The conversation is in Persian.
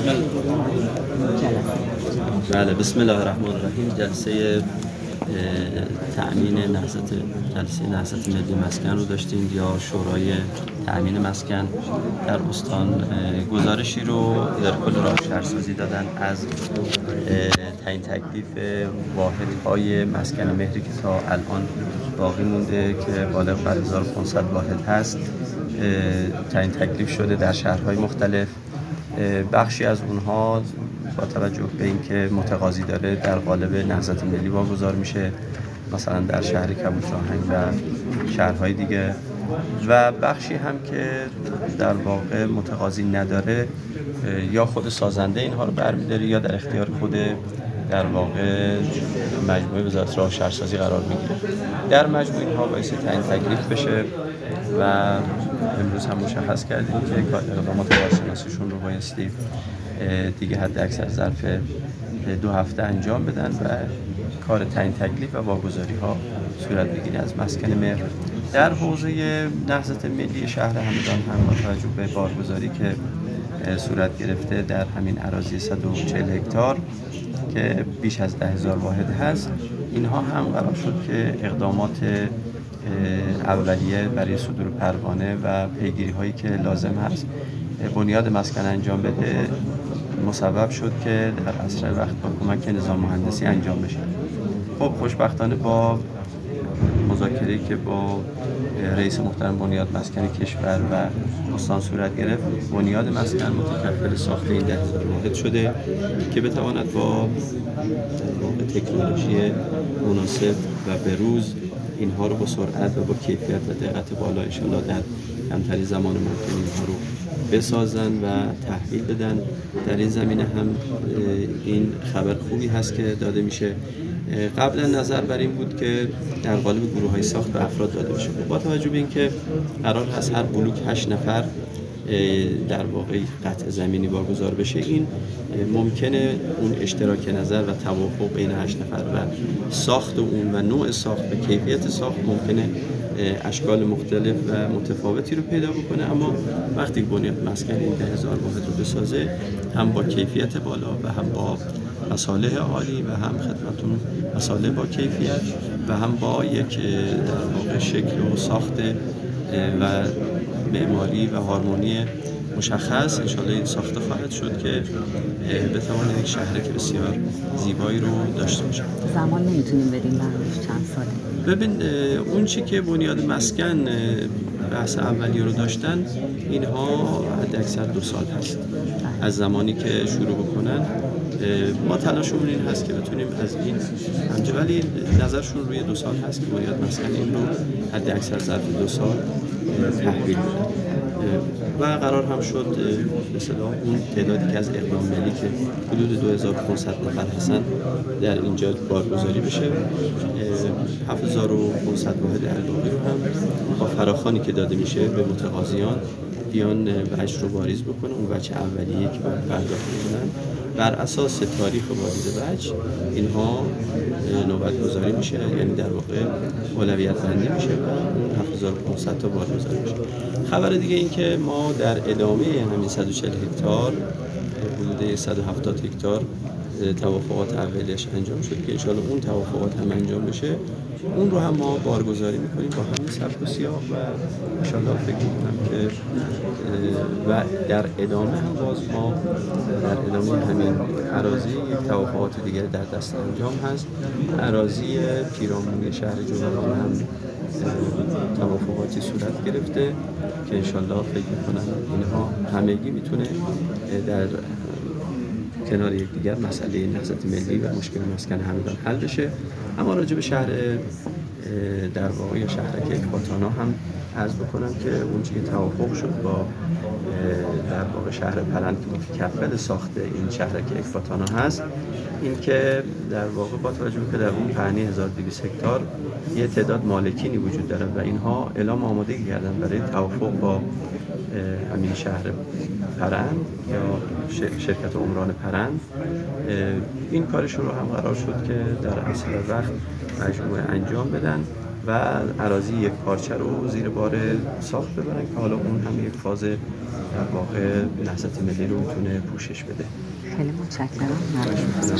بله، بسم الله الرحمن الرحیم. جلسه تأمین جلسه نهضت ملی مسکن رو داشتیم یا شورای تأمین مسکن در استان. گزارشی رو در کل راه شهرسازی دادن از تعیین تکلیف واحدهای مسکن مهری که تا الان باقی مونده که بالغ بر 1500 واحد هست. تعیین تکلیف شده در شهرهای مختلف. بخشی از اونها با توجه به اینکه متقاضی داره در قالب نهضت ملی واگذار میشه، مثلا در شهر کبوتراهنگ و شهرهای دیگه، و بخشی هم که در واقع متقاضی نداره یا خود سازنده اینها رو برمی‌داره یا در اختیار خود در واقع مجموعه وزارت راه شهرسازی قرار میگیره. در مجموعه اینها باعث تعیین تکلیف بشه و امروز هم مشخص کردیم که اقدامات کارشناسیشون رو بایستی دیگه حد اکثر ظرف 2 هفته انجام بدن و کار تعیین تکلیف و واگذاری ها صورت بگیره از مسکن مهر. در حوزه نهضت ملی شهر همدان هم با توجه به بارگذاری که صورت گرفته در همین اراضی 140 هکتار که بیش از 10,000 واحد هست، اینها هم قرار شد که اقدامات اولیه برای صدور پروانه و پیگیری هایی که لازم هست بنیاد مسکن انجام بده مسبب شد که در اسرع وقت با کمک نظام مهندسی انجام بشه. خب خوشبختانه با مذاکره‌ای که با رئیس محترم بنیاد مسکن کشور و استان صورت گرفت، بنیاد مسکن متکفل ساخت این 10,000 واحد شده که بتواند با تکنولوژی مناسب و بروز اینها رو با سرعت و با کیفیت و دقت بالا ان شاءالله در کمترین زمان ممکن اینها رو بسازن و تحویل بدن. در این زمینه هم این خبر خوبی هست که داده میشه. قبلا نظر بر این بود که در قالب گروه‌های ساخت به افراد داده بشه. با توجه به اینکه قرار هست هر بلوک 8 نفر در واقع قطع زمینی واگذار بشه، این ممکنه اون اشتراک نظر و توافق بین 8 نفر و ساخت اون و نوع ساخت و کیفیت ساخت ممکنه اشکال مختلف و متفاوتی رو پیدا بکنه، اما وقتی بنیاد مسکن این 10,000 واحد رو بسازه، هم با کیفیت بالا و هم با مصالح عالی و هم خدمتون مصالح با کیفیت و هم با یک در واقع شکل و ساخت و معماری و هارمونی مشخص انشاءالله این ساخته خواهد شد که بتواند یک شهری که بسیار زیبایی رو داشته باشه. زمان نمیتونیم بدیم برایش چند ساله؟ ببین، اون چی که بنیاد مسکن بحث اولیه رو داشتن، اینها حد اکثر 2 سال هست از زمانی که شروع بکنن. ما تلاشمون این هست که بتونیم از این همجه، ولی نظرشون روی 2 سال هست که بنیاد مسکن این رو حد اکثر ظرف 2 سال تحویل بدن و قرار هم شد مثلا اون تعدادی که از اقدام ملی که حدود 2500 نفر هستن در اینجا بارگذاری بشه. 7500 واحد الباقی رو هم با فراخوانی که داده میشه به متقاضیان بیان وجه رو واریز بکنه، اون وجه اولیه که باید پرداخت کنن بر اساس تاریخ واریز وجه اینها نوبت گذاری میشه، یعنی در واقع اولویت بندی میشه و اون 7500 تا بارگذاری میشه. خبر دیگه این که ما در ادامه همین 140 هکتار حدود 170 هکتار توافقات اولیش انجام شد که انشاءالله اون توافقات هم انجام بشه، اون رو هم ما بارگذاری میکنیم با همین سبک و سیاق و انشاءالله فکر میکنم که و در ادامه هم باز ما در ادامه همین اراضی یک توافقات دیگر در دست انجام هست. اراضی پیرامونی شهر جولان هم توافقاتی صورت گرفته که انشاءالله فکر میکنم اینها همگی میتونه در کنار یکدیگر مسئله نهضت ملی و مشکل مسکن همدان حل بشه. اما راجع به شهر در واقع یا شهرک اکباتانا هم عرض بکنم که اون چیزی که توافق شد با در واقع شهر پرند که متکفل ساخت این شهرک اکباتانا هست، این که در واقع با توجه به که در اون پهنه 1200 هکتار یه تعداد مالکینی وجود داره و اینها اعلام آمادگی کردن برای توافق با همین شهر پرند یا شرکت عمران پرند. این کارشون رو هم قرار شد که در اسرع وقت مجموعه انجام بدن و اراضی یک پارچه رو زیر بار ساخت ببرن که حالا اون هم یک فاز در واقع نهضت ملی رو میتونه پوشش بده. خیلی متشکرم. ممنون.